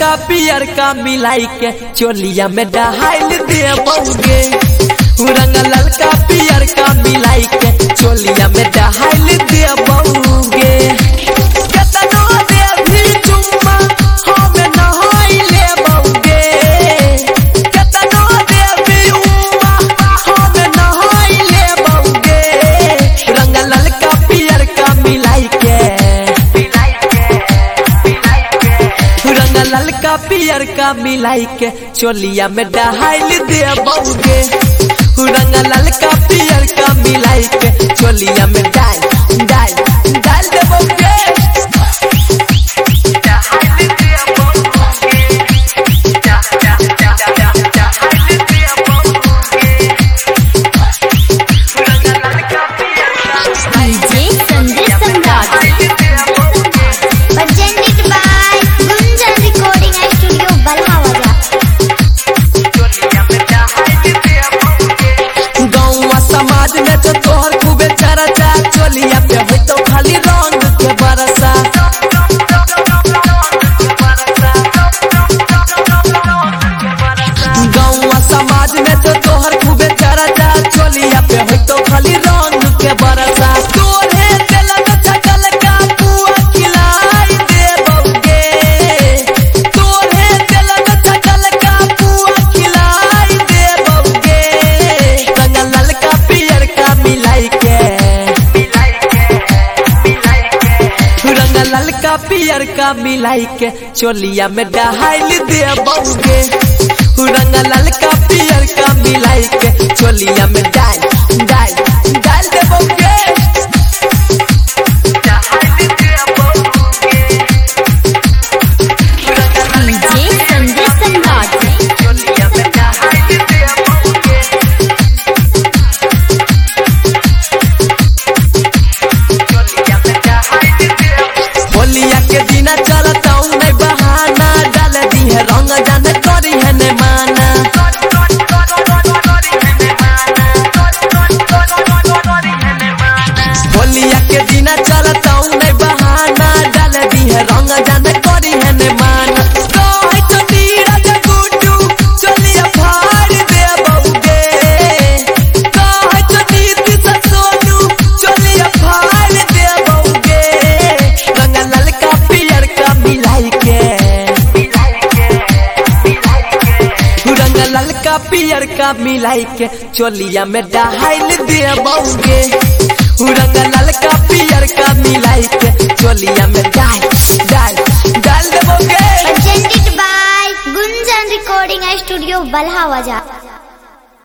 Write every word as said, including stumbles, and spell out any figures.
ललका पियर का मिलाई के चोलिया में डहाइल देबोगे। रंग ललका पियर का मिलाई के चोलिया में डहाइल देबोगे। केतनो देवी चुम्मा हमें नहाई लेबोगे। केतनो देवी उम्मा हमें नहाई लेबोगे। रंग ललका पियर का मिलाई के रंग ललका पियर का मिलाई के चोलिया में डहाइल देबोगे। रंग ललका पियर का मिलाई के चोलिया में डाल डाल डाल देबोगे। चोलिया पे हो तो खाली रंग के बरसा। गौवा समाज में तो तोहर खूबे चर्चा। चोलिया पे हो तो खाली रंग के बरसा। तोरे दिल में छकल का पुआ खिलाई देबोगे। तोरे दिल में छकल का पुआ खिलाई देबोगे। रंग ललका पियर का मिलाई के ललका पियर का मिलाई के चोलिया में डहाइल देबोगे। रंग ललका पियर का मिलाई के चोलिया में डाल डाल डाल देबोगे। होलिया के बिना चलता हूँ नहीं बहाना। डाल दी है रंग जाने करी है नहीं माना। होलिया के बिना चलता हूँ नहीं बहाना। डाल दी है रंग जाने करी है नहीं माना। कहे तो नीरज गुड्डू चोलिया फाड़ देबोगे। कहे तो नीतीश सोनू चोलिया फाड़ देबोगे। रंग ललका पियर का मिलाई के रंग ललका पियर का मिलाई के चोलिया में डहाइल देबोगे। रंग ललका पियर का मिलाई के चोलिया में डाल डाल डाल देबोगे। presented by Gunjan Recording Studio, Balhawaja।